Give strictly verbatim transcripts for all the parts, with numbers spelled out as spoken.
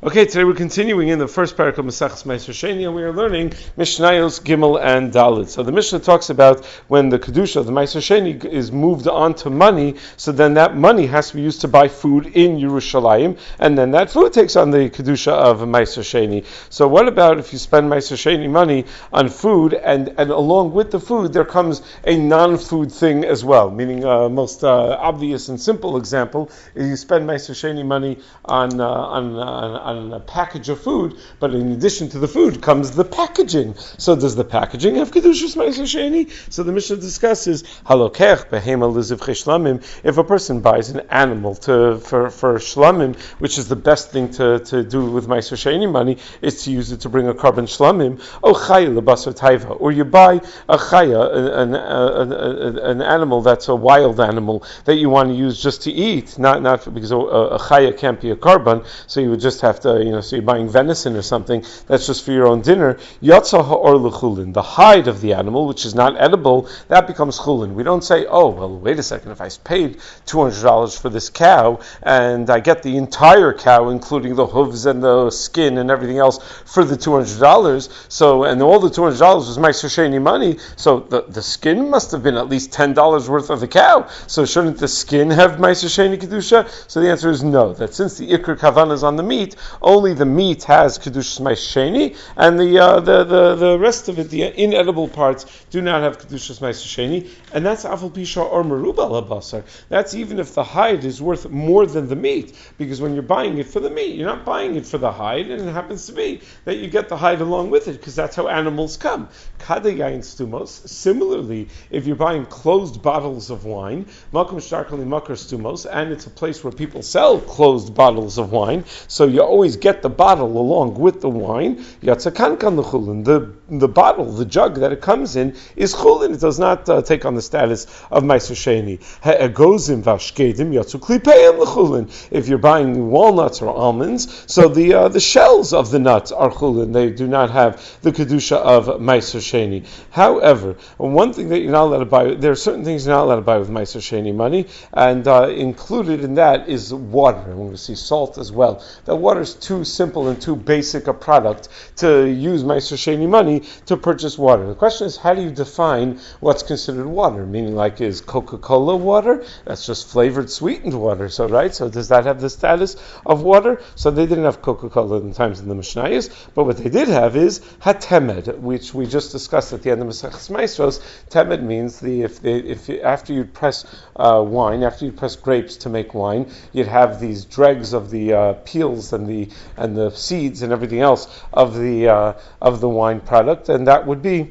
Okay, today we're continuing in the first parak of Maseches Meiser Sheni, and we are learning Mishnayos Gimel and Dalit. So the Mishnah talks about when the kedusha of the Meiser Sheni is moved on to money, so then that money has to be used to buy food in Yerushalayim, and then that food takes on the kedusha of Meiser Sheni. So what about if you spend Meiser Sheni money on food, and, and along with the food there comes a non-food thing as well? Meaning, uh, most uh, obvious and simple example is you spend Meiser Sheni money on uh, on, on on a package of food, but in addition to the food comes the packaging. So does the packaging have kedushas Meiser Sheni? So the Mishnah discusses halokech behema lizivchei shlamim. If a person buys an animal to for for shlamim, which is the best thing to, to do with Meiser Sheni money, is to use it to bring a carbon shlamim. Oh chaya lebasar taiva, or you buy a chaya, an, an, an, an animal that's a wild animal that you want to use just to eat, not not because a, a chaya can't be a carbon, so you would just have to, you know, so you're buying venison or something that's just for your own dinner. Yatsa ha'or l'chulin, the hide of the animal, which is not edible, that becomes chulin. We don't say, oh, well, wait a second, if I paid two hundred dollars for this cow and I get the entire cow, including the hooves and the skin and everything else, for the two hundred dollars, so, and all the two hundred dollars was Meiser Sheni money, so the, the skin must have been at least ten dollars worth of the cow, so shouldn't the skin have Meiser Sheni kedusha? So the answer is no, that since the ikr kavan is on the meat, only the meat has kedushas Meiser Sheni, and the, uh, the the the rest of it, the inedible parts, do not have kedushas Meiser Sheni, and that's afal pisha or meruba labasar. That's even if the hide is worth more than the meat, because when you're buying it for the meat, you're not buying it for the hide, and it happens to be that you get the hide along with it, because that's how animals come. Kadayayin stumos. Similarly, if you're buying closed bottles of wine, makom shtarkali makar stumos, and it's a place where people sell closed bottles of wine, so you always get the bottle along with the wine. Yatzakankan l'chulin, the the bottle, the jug that it comes in is chulin. It does not uh, take on the status of Meiser Sheni. Ha'egozim v'ashkedim yatzu klipeim l'chulin. If you're buying walnuts or almonds, so the uh, the shells of the nuts are chulin. They do not have the kedusha of Meiser Sheni. However, one thing that you're not allowed to buy, there are certain things you're not allowed to buy with Meiser Sheni money, and uh, included in that is water. And we're going to see salt as well. That water is too simple and too basic a product to use Meiser Sheni money to purchase water. The question is, how do you define what's considered water? Meaning, like, is Coca-Cola water? That's just flavored, sweetened water. So, right? So, does that have the status of water? So, they didn't have Coca-Cola in the times in the Mishnayos, but what they did have is hatemed, which we just discussed at the end of Maseches Maestros. Temed means the if they, if you, after you press uh, wine, after you press grapes to make wine, you'd have these dregs of the uh, peels and the and the seeds and everything else of the uh, of the wine product, and that would be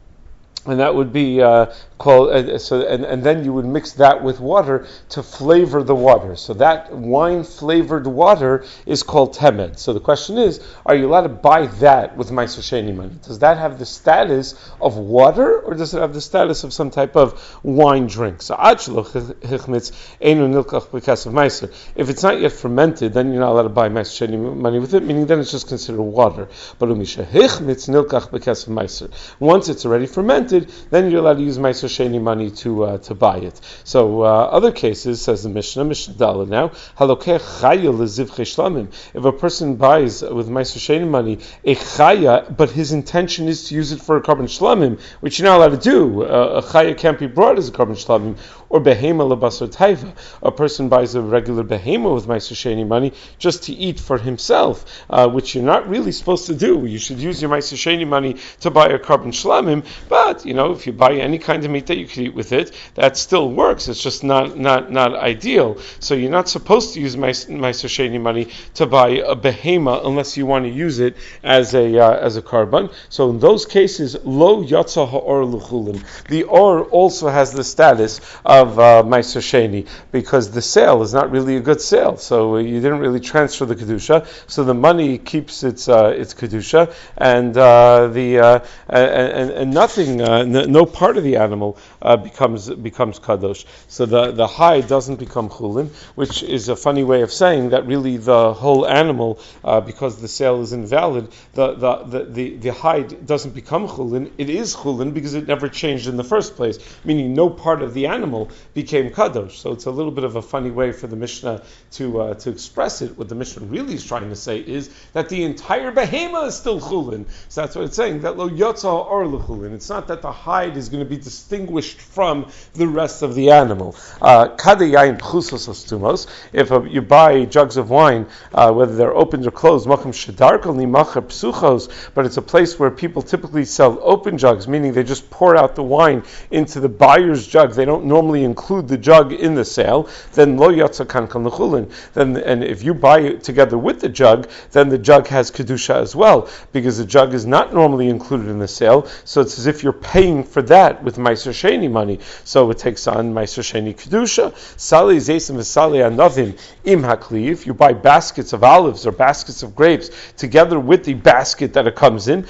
and that would be uh, called. Uh, so, and, and then you would mix that with water to flavor the water. So that wine flavored water is called temed. So the question is, are you allowed to buy that with Meiser Sheni money? Does that have the status of water, or does it have the status of some type of wine drink? So if it's not yet fermented, then you're not allowed to buy Meiser Sheni money with it. Meaning, then it's just considered water. But once it's already fermented, then you're allowed to use Meiser Sheni money to uh, to buy it. So uh, other cases, says the Mishnah, Mishnah Dala now, halokeh chaya lezivchei shlamim. If a person buys with Meiser Sheni money a chaya, but his intention is to use it for a carbon shlamim, which you're not allowed to do. Uh, a chaya can't be brought as a carbon shlamim. Or behema lebasar taiva. A person buys a regular behema with Meiser Sheni money just to eat for himself, uh, which you're not really supposed to do. You should use your Meiser Sheni money to buy a carbon shlamim, but you know, if you buy any kind of meat that you can eat with it, that still works. It's just not not, not ideal. So you're not supposed to use Meiser Sheni money to buy a behema unless you want to use it as a uh, as a carbon. So in those cases, lo yatsa ha'or l'chulin. The or also has the status of of uh, Meiser Sheni, because the sale is not really a good sale. So uh, you didn't really transfer the kedusha. So the money keeps its uh, its kedusha, and uh, the uh, and, and, and nothing uh, uh, n- no part of the animal uh, becomes becomes kadosh. So the, the hide doesn't become chulin, which is a funny way of saying that really the whole animal, uh, because the sale is invalid, the the, the, the the hide doesn't become chulin. It is chulin because it never changed in the first place, meaning no part of the animal became kadosh. So it's a little bit of a funny way for the Mishnah to uh, to express it. What the Mishnah really is trying to say is that the entire behema is still chulin. So that's what it's saying, that lo yotza or lechulin. It's not that the hide is going to be distinguished from the rest of the animal. Kade yain pchusos ostumos. If uh, you buy jugs of wine, uh, whether they're opened or closed, makom shedarkol nimacher psuchos, but it's a place where people typically sell open jugs, meaning they just pour out the wine into the buyer's jug. They don't normally include the jug in the sale. Then lo yotza kan kal lechulin. Then, and if you buy it together with the jug, then the jug has kedusha as well, because the jug is not normally included in the sale. So it's as if you're paying for that with Meiser Sheni money. So it takes on Meiser Sheni kedusha. Sali zeisim v'sali anavim im hakli. If you buy baskets of olives or baskets of grapes together with the basket that it comes in,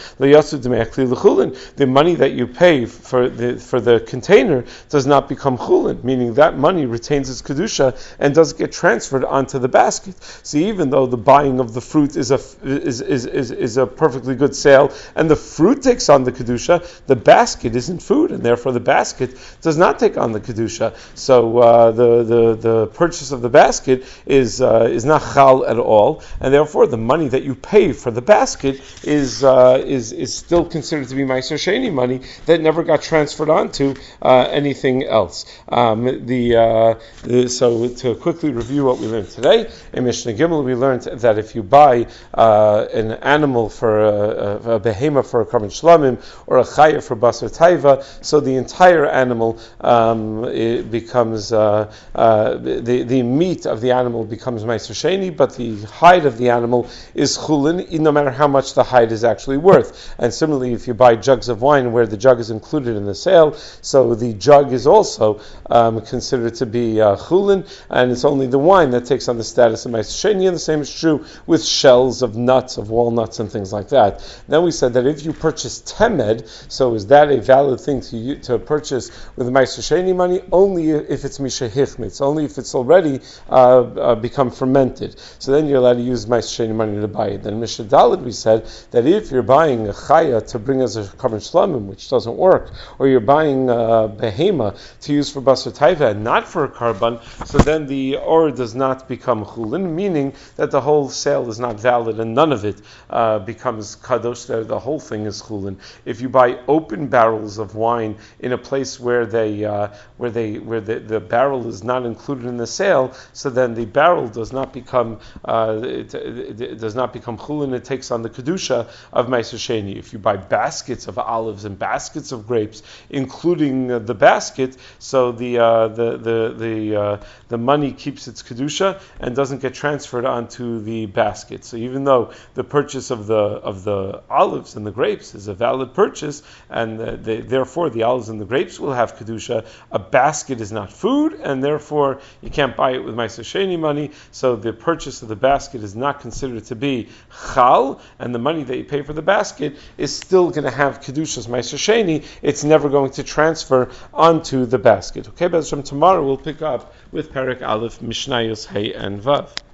the money that you pay for the for the container does not become chulin, meaning that money retains its kedusha and doesn't get transferred onto the basket. So even though the buying of the fruit is a is is is, is a perfectly good sale, and the fruit takes on the kedusha, the basket isn't food, and therefore the basket does not take on the kedusha. So uh, the, the the purchase of the basket is uh, is not chal at all, and therefore the money that you pay for the basket is uh, is is still considered to be Meiser Sheni money that never got transferred onto uh, anything else. Um, the, uh, the so to quickly review what we learned today in Mishnah Gimel, we learned that if you buy uh, an animal for a, a behema for a karban shlamim or a chaya for basar taiva, so the entire animal um, it becomes uh, uh, the the meat of the animal becomes Meiser Sheni, but the hide of the animal is chulin, no matter how much the hide is actually worth. And similarly, if you buy jugs of wine where the jug is included in the sale, so the jug is also um, considered to be uh, chulin, and it's only the wine that takes on the status of Meiser Sheni, and the same is true with shells of nuts, of walnuts, and things like that. Then we said that if you purchase temed, so is that a valid thing to to purchase with Meiser Sheni money? Only if it's misha hichmitz, only if it's already uh, uh, become fermented. So then you're allowed to use Meiser Sheni money to buy it. Then Misha Daled, we said that if you're buying a chaya to bring as a karban shlamim, which doesn't work, or you're buying a behema to use for basar taiva and not for a karban, so then the or does not become chulin, meaning that the whole sale is not valid and none of it uh, becomes kadosh. The, the whole thing is chulin. If you buy open barrels of wine in a place where they uh, where they where the, the barrel is not included in the sale, so then the barrel does not become uh, it, it, it does not become chulin. It takes on the kedusha of Meiser Sheni. If you buy baskets of olives and baskets of grapes, including uh, the basket, so the uh, the the the uh, the money keeps its kedusha and doesn't get transferred onto the basket. So even though the purchase of the of the olives and the grapes is a valid purchase, and uh, they, therefore the olives and the grapes will have kedusha, a basket is not food, and therefore you can't buy it with Meiser Sheni money. So the purchase of the basket is not considered to be chal, and the money that you pay for the basket is still going to have kedusha's Meiser Sheni. It's never going to transfer onto the basket. Okay, but from tomorrow we'll pick up with Perek Aleph, Mishnayos Hey and Vav.